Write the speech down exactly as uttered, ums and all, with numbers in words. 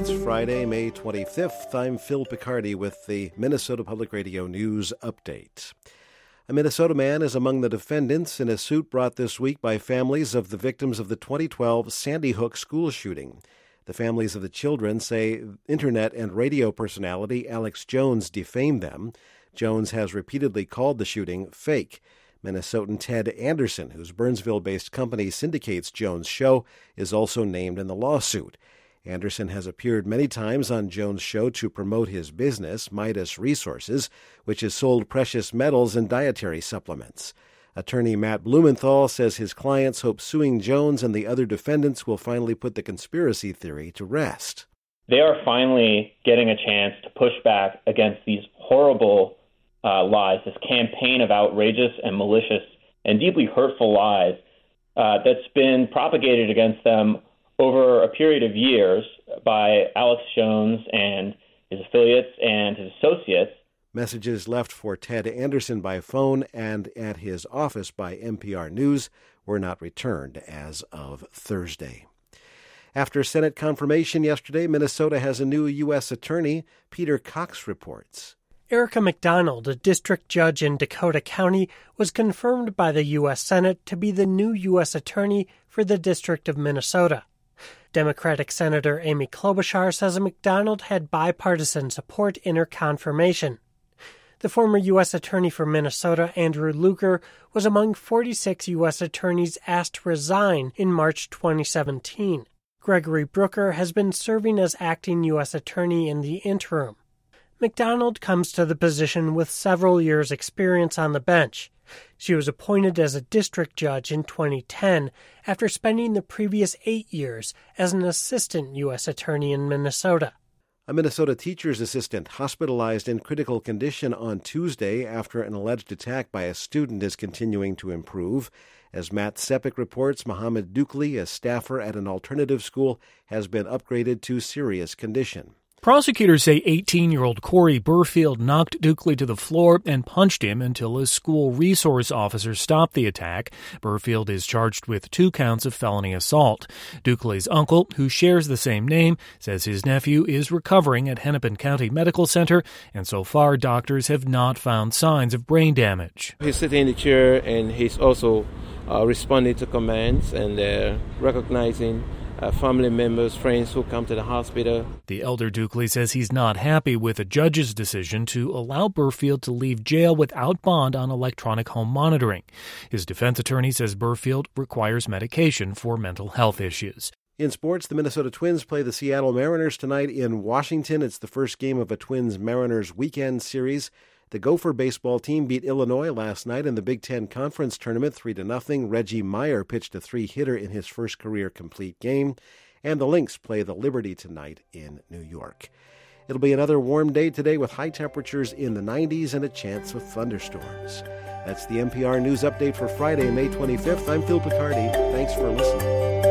It's Friday, May twenty-fifth. I'm Phil Picardi with the Minnesota Public Radio News Update. A Minnesota man is among the defendants in a suit brought this week by families of the victims of the twenty twelve Sandy Hook school shooting. The families of the children say Internet and radio personality Alex Jones defamed them. Jones has repeatedly called the shooting fake. Minnesotan Ted Anderson, whose Burnsville-based company syndicates Jones' show, is also named in the lawsuit. Anderson has appeared many times on Jones' show to promote his business, Midas Resources, which has sold precious metals and dietary supplements. Attorney Matt Blumenthal says his clients hope suing Jones and the other defendants will finally put the conspiracy theory to rest. They are finally getting a chance to push back against these horrible uh, lies, this campaign of outrageous and malicious and deeply hurtful lies uh, that's been propagated against them over a period of years by Alex Jones and his affiliates and his associates. Messages left for Ted Anderson by phone and at his office by N P R News were not returned as of Thursday. After Senate confirmation yesterday, Minnesota has a new U S attorney. Peter Cox reports. Erica McDonald, a district judge in Dakota County, was confirmed by the U S Senate to be the new U S attorney for the District of Minnesota. Democratic Senator Amy Klobuchar says McDonald had bipartisan support in her confirmation. The former U S attorney for Minnesota, Andrew Luger, was among forty-six U S attorneys asked to resign in March twenty seventeen. Gregory Brooker has been serving as acting U S attorney in the interim. McDonald comes to the position with several years' experience on the bench. She was appointed as a district judge in twenty ten after spending the previous eight years as an assistant U S attorney in Minnesota. A Minnesota teacher's assistant hospitalized in critical condition on Tuesday after an alleged attack by a student is continuing to improve. As Matt Sepik reports, Mohammed Dukli, a staffer at an alternative school, has been upgraded to serious condition. Prosecutors say eighteen-year-old Corey Burfield knocked Dukli to the floor and punched him until a school resource officer stopped the attack. Burfield is charged with two counts of felony assault. Dukli's uncle, who shares the same name, says his nephew is recovering at Hennepin County Medical Center, and so far doctors have not found signs of brain damage. He's sitting in the chair and he's also uh, responding to commands and uh, recognizing Uh, family members, friends who come to the hospital. The elder Dukli says he's not happy with a judge's decision to allow Burfield to leave jail without bond on electronic home monitoring. His defense attorney says Burfield requires medication for mental health issues. In sports, the Minnesota Twins play the Seattle Mariners tonight in Washington. It's the first game of a Twins-Mariners weekend series. The Gopher baseball team beat Illinois last night in the Big Ten Conference Tournament three to nothing. Reggie Meyer pitched a three-hitter in his first career complete game. And the Lynx play the Liberty tonight in New York. It'll be another warm day today with high temperatures in the nineties and a chance of thunderstorms. That's the N P R News Update for Friday, May twenty-fifth. I'm Phil Picardi. Thanks for listening.